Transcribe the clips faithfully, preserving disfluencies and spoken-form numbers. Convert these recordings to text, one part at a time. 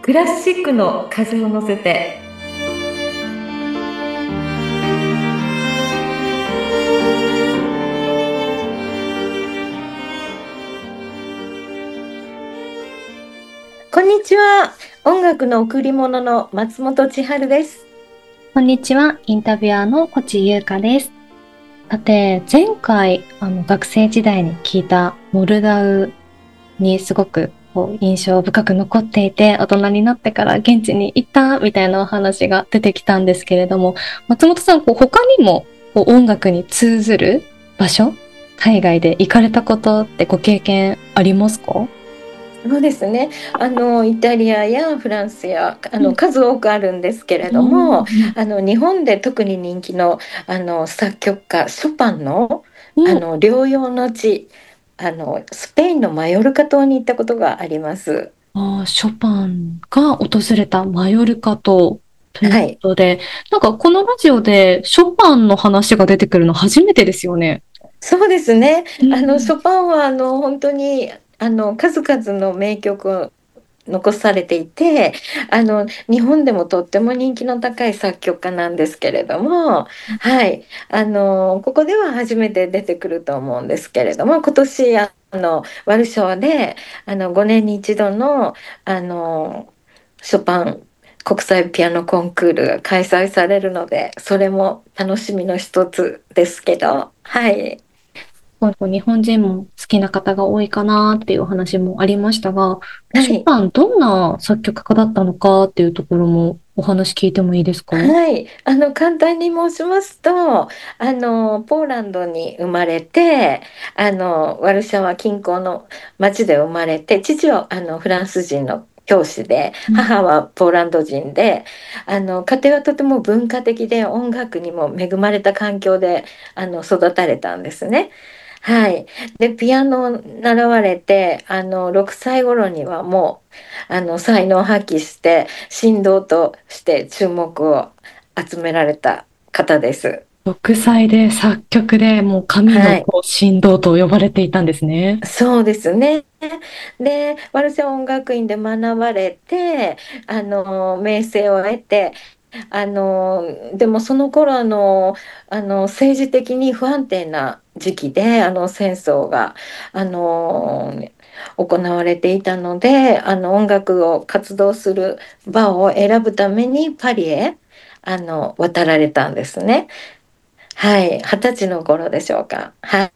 クラシックの風を乗せて。こんにちは。音楽の贈り物の松本千春です。 こんにちは、インタビュアーの越智優香です。さて、前回、あの、学生時代に聞いたモルダウにすごくこう印象深く残っていて、大人になってから現地に行ったみたいなお話が出てきたんですけれども、松本さん、こう他にもこう音楽に通ずる場所、海外で行かれたことってご経験ありますか？ そうですね。あのイタリアやフランスやあうんの数多くあるんですけれうども、 んあの日本で特に人気のあの作曲家ショパンのあうん。 の療養の地、あのスペインのマヨルカ島に行ったことがあります。 あーショパンが訪れたマヨルカ島というこはい。 とで、なんかこのラジオでショパンの話が出てくるの初めてですよね。 そうですね。あのシうん。 ョパンはあの本当にあの数々の名曲を残されていて、あの日本でもとっても人気の高い作曲家なんですけれども、はい、あのここでは初めて出てくると思うんですけれども、今年あのワルシャワであのごねんに一度のあのショパン国際ピアノコンクールが開催されるので、それも楽しみの一つですけど、はい。 こう日本人も好きな方が多いかなっていうお話もありましたが、ショはい。 パンどんな作曲家だったのかっていうところもお話聞いてもいいですか？ はい、あの簡単に申しますと、あのポーランドに生まれて、あのワルシャワ近郊の町で生まれて、父はあのフランス人の教師で、 うん。 母はポーランド人で、あの家庭はとても文化的で音楽にも恵まれた環境であの育たれたんですね。はい、でピアノを習われて、あのろくさい頃にはもうあの才能を発揮して神童として注目を集められた方です。 ろくさいで作曲でもう神のはい、 こう神童と呼ばれていたんですね。 そうですね。で、ワルシャワ音楽院で学ばれて、あの名声を得て、あのでもその頃あのあの政治的に不安定な時期で、あの戦争があの行われていたので、あの音楽を活動する場を選ぶためにパリへあの渡られたんですね。はい、二十歳の頃でしょうか。はい。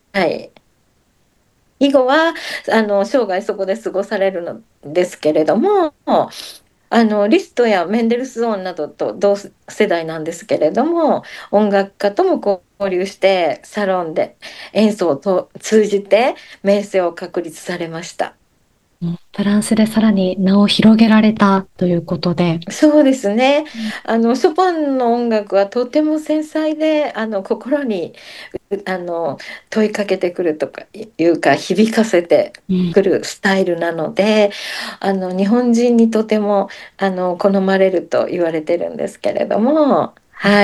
以後はあの生涯そこで過ごされるのですけれども、あのリストやメンデルスゾーンなどと同世代なんですけれども、音楽家とも交流してサロンで演奏をと通じて名声を確立されました。 フランスでさらに名を広げられたということで。 そうですね。あのショパンの音楽はとても繊細で、あの心にあの問いかけてくるとかいうか、響かせてうん。 くるスタイルなので、あの日本人にとてもあの好まれると言われてるんですけれども、はい。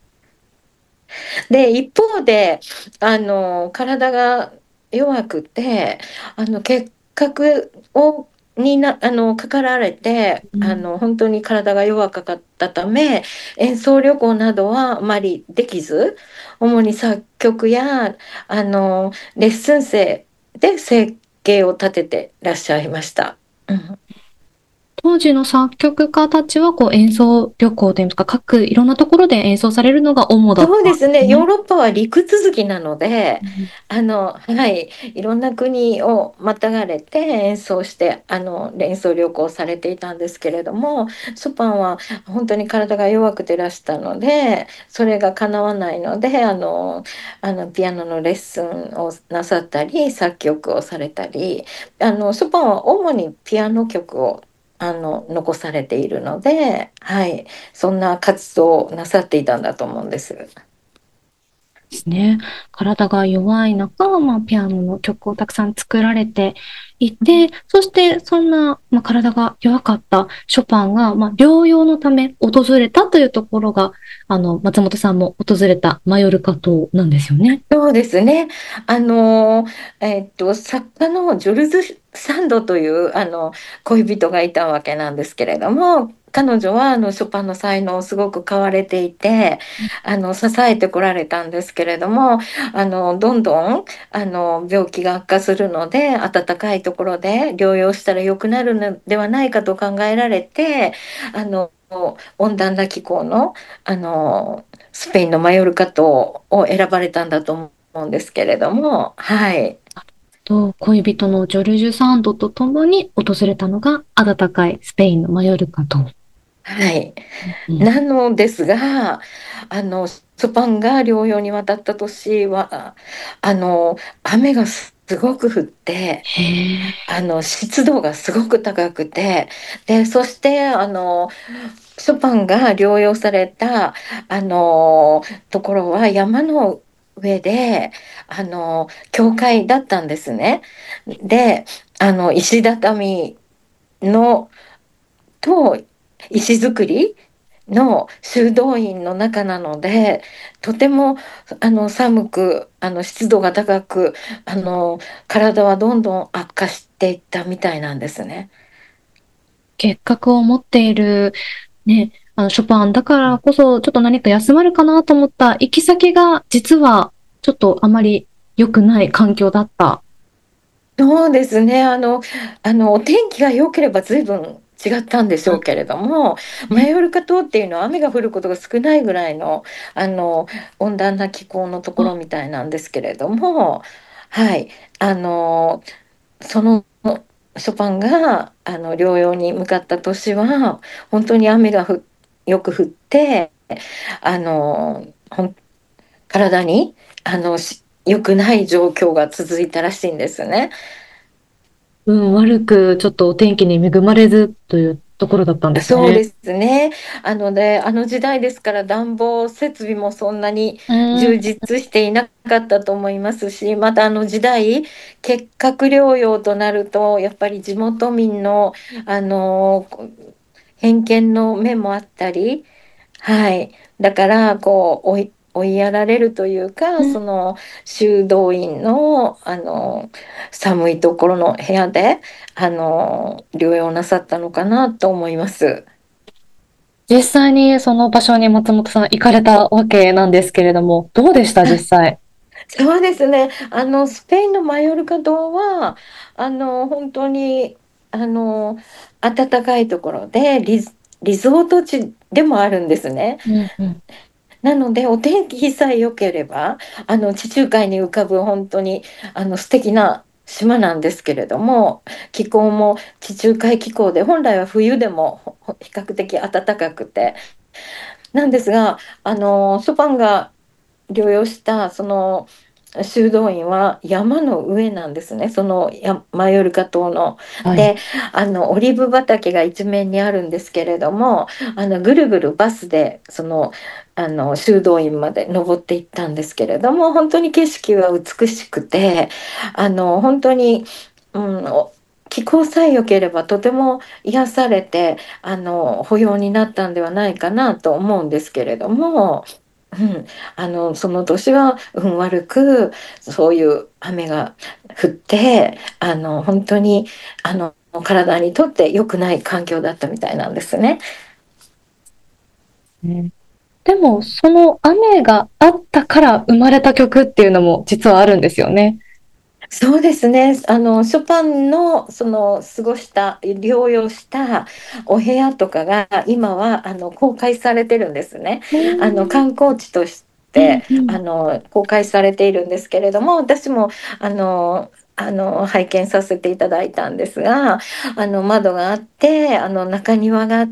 で一方であの体が弱くて、あの結核をになあのかかられて、 うん。 あの本当に体が弱かったため、演奏旅行などはあまりできず、主に作曲やあのレッスン生で生計を立ててらっしゃいました。うん。 当時の作曲家たちはこう演奏旅行といいますか、各いろんなところで演奏されるのが主だったんそうですね。ヨーですね。 ロッパは陸続きなので、 うん。 あの、はい、いろんな国をまたがれて演奏して、あの、演奏旅行されていたんですけれども、ショパンは本当に体が弱くてらしたので、それが叶わないので、あの、あのピアノのレッスンをなさったり、作曲をされたり、あの、ショパンは主にピアノ曲をあの残されているので、はい、そんな活動をなさっていたんだと思うんです。 ですね。体が弱い中、まあ、ピアノの曲をたくさん作られていて、そしてそんな、まあ、体が弱かったショパンが、まあ、療養のため訪れたというところが、あの、松本さんも訪れたマヨルカ島なんですよね。 そうですね。あの、えっと、作家のジョルズ・サンドというあの恋人がいたわけなんですけれども、彼女はあのショパンの才能をすごく買われていて、あの支えてこられたんですけれども、あのどんどんあの病気が悪化するので、暖かいところで療養したら良くなるのではないかと考えられて、あの温暖な気候の、あのスペインのマヨルカ島を選ばれたんだと思うんですけれども、はい。 と、恋人のジョルジュ・サンドと共に訪れたのが暖かいスペインのマヨルカ島。 はい。 うん、 なのですが、あの、ショパンが療養に渡った年は、あの、雨がすごく降って、 へえ。 あの、湿度がすごく高くて、で、そして、あの、ショパンが療養された、あの、ところは山の上で、あの、教会だったんですね。で、あの、石畳の、と石造りの修道院の中なので、とてもあの寒く、あの湿度が高く、あの体はどんどん悪化していったみたいなんですね。 結核を持っている、ね、あの、ショパンだからこそ、ちょっと何か休まるかなと思った行き先が、実は、ちょっとあまり良くない環境だった。 そうですね。あの、あの、お天気が良ければ随分違ったんでしょうけれども、マね。 ヨルカ島っていうのは雨が降ることが少ないぐらいの、あの、温暖な気候のところあ、 みたいなんですけれども、はい。あの、そのショパンがあの療養に向かった年は、本当に雨がふよく降って、あの、ほん体にあのし良くない状況が続いたらしいんですね。 うん、悪く、ちょっとお天気に恵まれずというところだったんですね。 そうですね。あので、あの時代ですから暖房設備もそんなにうん。 充実していなかったと思いますし、またあの時代、結核療養となると、やっぱり地元民の、あの偏見の面もあったり、はい。だから、こう、追い、追いやられるというか、 うん。 その修道院の、あの、寒いところの部屋で、あの、療養なさったのかなと思います。 実際にその場所に松本さん行かれたわけなんですけれども、どうでした実際？ そうですね。あの、スペインのマヨルカ島は、あの、本当に、あの、暖かいところでリゾ、リゾート地でもあるんですね。 うんうん。 なので、お天気さえ良ければ、あの、地中海に浮かぶ本当に、あの、素敵な島なんですけれども、気候も地中海気候で、本来は冬でもほほ比較的暖かくて、なんですが、あの、ショパンが療養したその修道院は山の上なんですね。そのやマヨルカ島の。 はい。 で、あのオリーブ畑が一面にあるんですけれども、あのぐるぐるバスでそのあの修道院まで登っていったんですけれども、本当に景色は美しくて、あの本当に、うん、お気候さえ良ければとても癒されて、あの保養になったんではないかなと思うんですけれども。うん、あのその年は運悪くそういう雨が降って、あの本当にあの体にとって良くない環境だったみたいなんですね。 ね。でも、その雨があったから生まれた曲っていうのも実はあるんですよね。 そうですね。あのショパンのその過ごした療養したお部屋とかが今はあの公開されてるんですね。 うあのん観光地としうんてうん。 あの公開されているんですけれども、私もあのあの拝見させていただいたんですが、あの窓があって、あの中庭があって、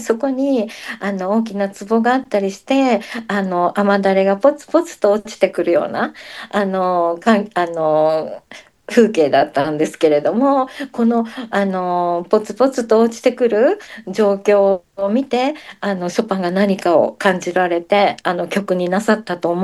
そこにあの大きな壺があったりして、あの雨だれがポツポツと落ちてくるような、あのかんあの風景だったんですけれども、この、あのポツポツと落ちてくる状況を見て、あのショパンが何かを感じられてあの曲になさったと思うん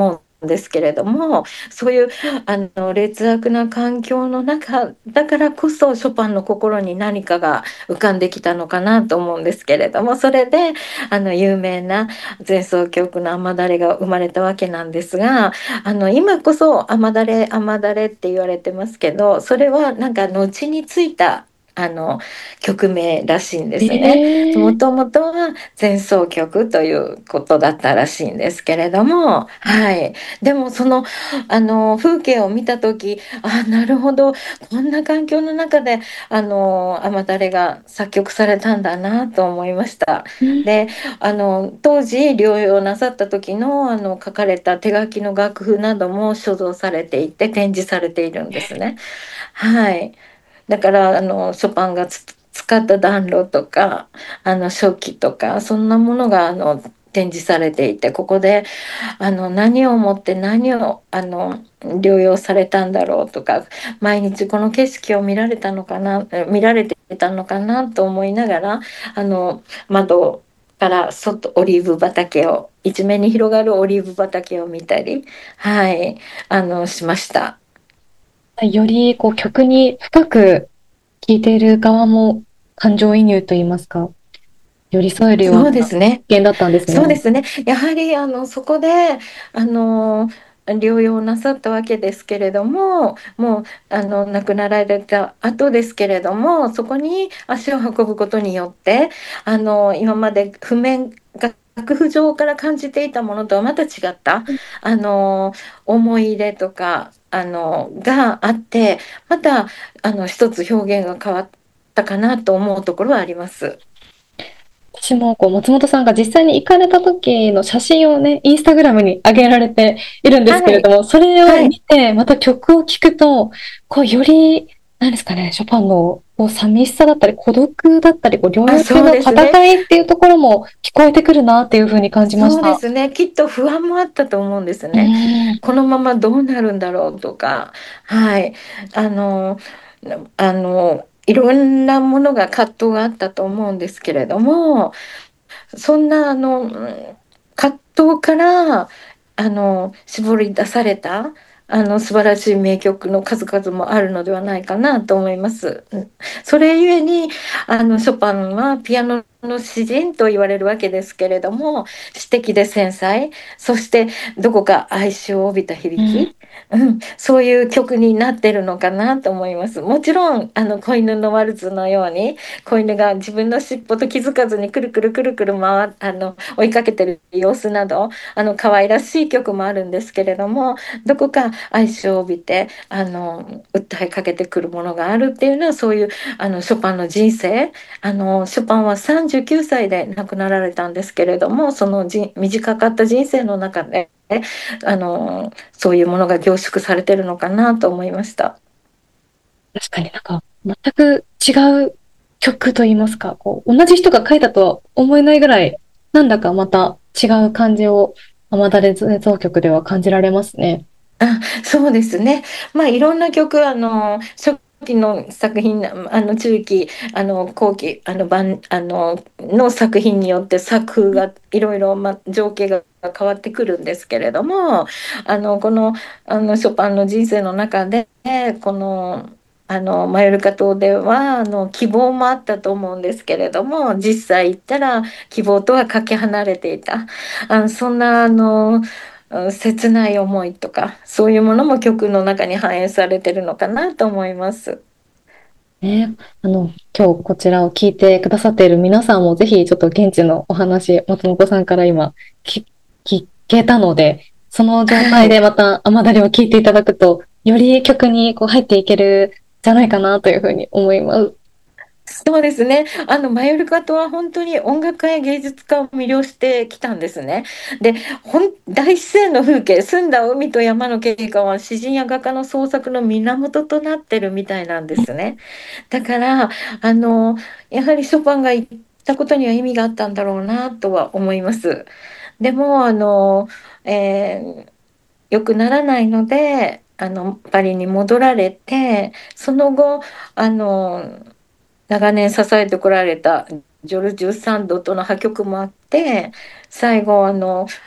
ですけれども、そういうあの劣悪な環境の中だからこそショパンの心に何かが浮かんできたのかなと思うんですけれども、それであの有名な前奏曲の雨だれが生まれたわけなんですが、あの今こそ雨だれ雨だれって言われてますけど、それはなんか後についたあの曲名らしいんでえすね。もえ、 ともとは前奏曲ということだったらしいんですけれども、はい。でもその、あの風景を見た時、あ、なるほど、こんな環境の中であの雨だれが作曲されたんだなと思いました。 うん、 で、あの当時療養なさった時のあの書かれた手書きの楽譜なども所蔵されていて展示されているんですね。はい。だからあのショパンがつ使った暖炉とかあの書記とかそんなものがあの展示されていて、ここであの何を思って何をあの療養されたんだろうとか、毎日この景色を見られたのかなえ見られてたのかなと思いながら、あの窓から外オリーブ畑を一面に広がるオリーブ畑を見たり、はい、あのしました。 よりこう曲に深く聴いている側も感情移入といいますか、寄り添えるようそうでなすね。 経験だったんですね。 そうですね。やはりあのそこであの療養なさったわけですけれども、もうあの亡くなられた後ですけれども、そこに足を運ぶことによってあの今まで譜面が楽譜上から感じていたものとはまた違ったあの思い入れとかあのがあって、またあの一つ表現が変わったかなと思うところはあります。 私もこう松本さんが実際に行かれた時の写真をね、インスタグラムに上げられているんですけはい。 れども、それをはい。 見て、また曲を聴くと、こうより、なんですかね、ショパンのこう寂しさだったり、孤独だったり、こう療あ、 養中そうのですね。 戦いっていうところも聞こえてくるなっていう風に感じましそうでた。 すね。きっと不安もあったと思うんですうね。 ん。 このままどうなるんだろうとか、はい。あの、あの、いろんなものが葛藤があったと思うんですけれども、そんなあのうん葛藤からあの絞り出されたあの素晴らしい名曲の数々もあるのではないかなと思います。うん、それゆえにあのショパンはピアノの詩人と言われるわけですけれども、詩的で繊細、そしてどこか哀愁を帯びた響うん。 き、うん、そういう曲になってるのかなと思います。もちろんあの子犬のワルツのように子犬が自分の尻尾と気づかずにくるくるくるくる回あの追いかけてる様子などあの可愛らしい曲もあるんですけれども、どこか哀愁を帯びてあの訴えかけてくるものがあるっていうのは、そういうあのショパンの人生、あのショパンはさんじゅうきゅうさいで亡くなられたんですけれども、そのじ短かった人生の中であのそういうものが凝縮されてるのかなと思いました。 確かになんか、全く違う曲と言いますか、こう、同じ人が書いたとは思えないぐらい、なんだかまた違う感じを、雨だれ造曲では感じられますね。 あ、そうですね。まあ、いろんな曲、あの、初期の作品、あの、中期、あの、後期、あの、晩、あの、の作品によって作風がいろいろ、まあ、情景が変わってくるんですけれども、あの、この、あの、ショパンの人生の中で、この、あの、マヨルカ島では、あの、希望もあったと思うんですけれども、実際行ったら希望とはかけ離れていた。あ、そんな、あの、うん切ない思いとかそういうものも曲の中に反映されてるのかなと思います。 ね、あの、今日こちらを聞いてくださっている皆さんもぜひちょっと現地のお話、松本さんから今聞聞けたので、その状態ではい。 また雨だれを聞いていただくと、より曲にこう入っていけるんじゃないかなというふうに思います。 そうですね。あのマヨルカ島は本当に音楽家や芸術家を魅了してきたんですね。で、ほん大自然の風景、澄んだ海と山の景観は詩人や画家の創作の源となってるみたいなんですね。だからあのやはりショパンが言ったことには意味があったんだろうなとは思います。でもあの、えー良くならないのであのパリに戻られて、その後あの長年支えてこられたジョルジュ・サンドとの破局もあって、最後あの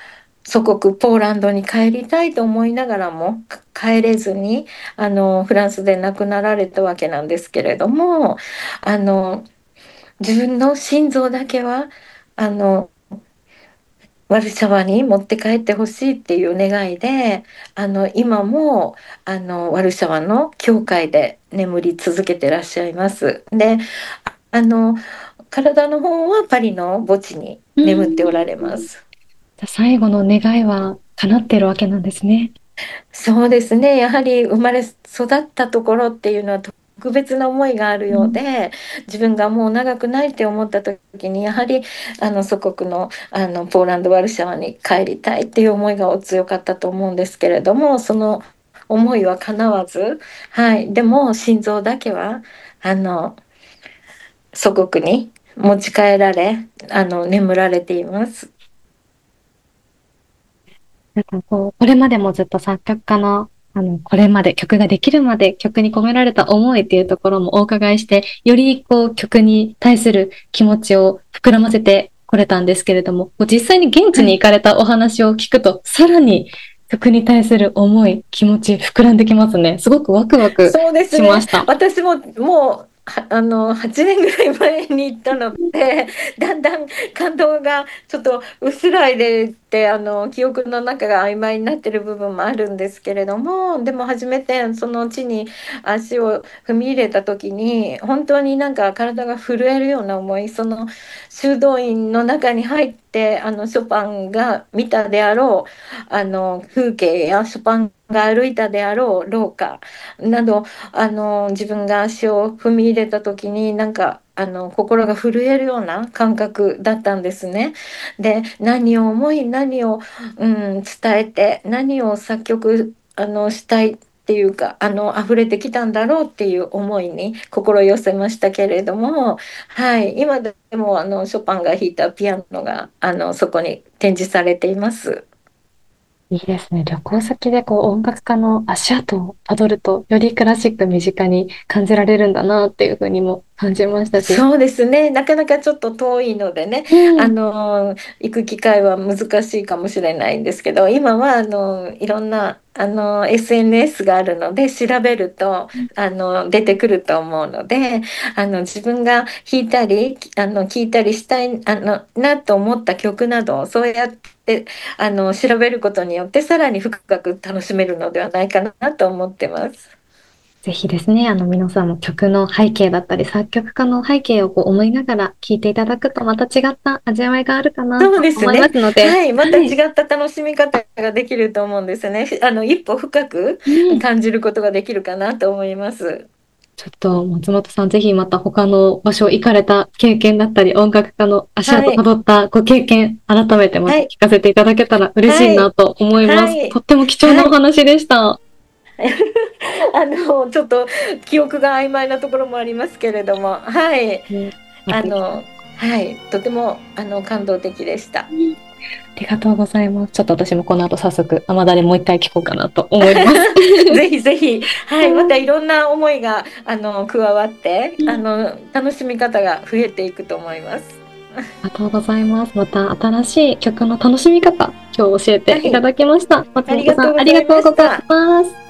祖国ポーランドに帰りたいと思いながらも帰れずにあのフランスで亡くなられたわけなんですけれども、あの自分の心臓だけはあのワルシャワに持って帰ってほしいっていう願いで、あの今もあのワルシャワの教会で眠り続けてらっしゃいます。で、あの体の方はパリの墓地にう眠っておられん。 ます。 最後の願いは叶ってるわけなんですね。 そうですね。やはり生まれ育ったところっていうのは特別な思いがあるうん。 ようで、自分がもう長くないって思った時に、やはりあの祖国の、あのポーランド・ワルシャワに帰りたいっていう思いがお強かったと思うんですけれども、その思いは叶わず、はい、でも心臓だけはあの祖国に持ち帰られ、あの眠られています。 なんかこう、これまでもずっと作曲家の、あの、これまで曲ができるまで曲に込められた思いっていうところもお伺いして、よりこう曲に対する気持ちを膨らませてこれたんですけれども、こう実際に現地に行はい、 かれたお話を聞くと、さらに曲に対する思い、気持ち膨らんできますね。すごくワクワクそうですね。 しました。 私ももうはあのはちねんぐらい前に行ったので、だんだん感動がちょっと薄らいでってあの記憶の中が曖昧になってる部分もあるんですけれども、でも初めてその地に足を踏み入れた時に本当になんか体が震えるような思い、その修道院の中に入ってあのショパンが見たであろうあの風景やショパンが歩いたであろう廊下など、あの自分が足を踏み入れた時になんかあの心が震えるような感覚だったんですね。で、何を思い何を、うん、伝えて何を作曲あのしたいっていうかあの溢れてきたんだろうっていう思いに心寄せましたけれども、はい、今でもあのショパンが弾いたピアノがあのそこに展示されています。 いいですね。旅行先でこう音楽家の足跡をたどると、よりクラシック身近に感じられるんだなっていうふうにも感じましたし。 そうですね。なかなかちょっと遠いのでね、あうん。 の、行く機会は難しいかもしれないんですけど、今は、あの、いろんな、あの、エスエヌエス があるので、調べると、あの、出てくると思うので、あの、自分が弾いたり、あの、聞いたりしたい、あの、なと思った曲など、そうやって、あの、調べることによって、さらに深く楽しめるのではないかなと思ってます。 ぜひですね、あの皆さんも曲の背景だったり、作曲家の背景をこう思いながら聴いていただくとまた違った味わいがあるかなそうと思いまですね。 すので、 はい。またはい。 違った楽しみ方ができると思うんですね。あの、一歩深くうん。 感じることができるかなと思います。 ちょっと松本さん、ぜひまた他の場所行かれた経験だったり、音楽家の足跡たはい。 どったご経験、改めてまはい。 た聞かせていただけたら嬉しいはい。 なと思います。とはい。 っても貴重なおはい。 話でした。 あの、ちょっと記憶が曖昧なところもありますけれども、はい。 ね、また、 あの、はい。とても、あの、感動的でした。 ありがとうございます。ちょっと私もこの後早速、アマダでもう一回聞こうかなと思います。 ぜひぜひ、はい。またいはろんな思いが、あの、加わって、あい。 の、楽しみ方が増えていくと思います。 ありがとうございます。また新しい曲の楽しみ方、今日教えていたはい。 だきました。松あり本さん、ありがとうございがとうございました。 ます。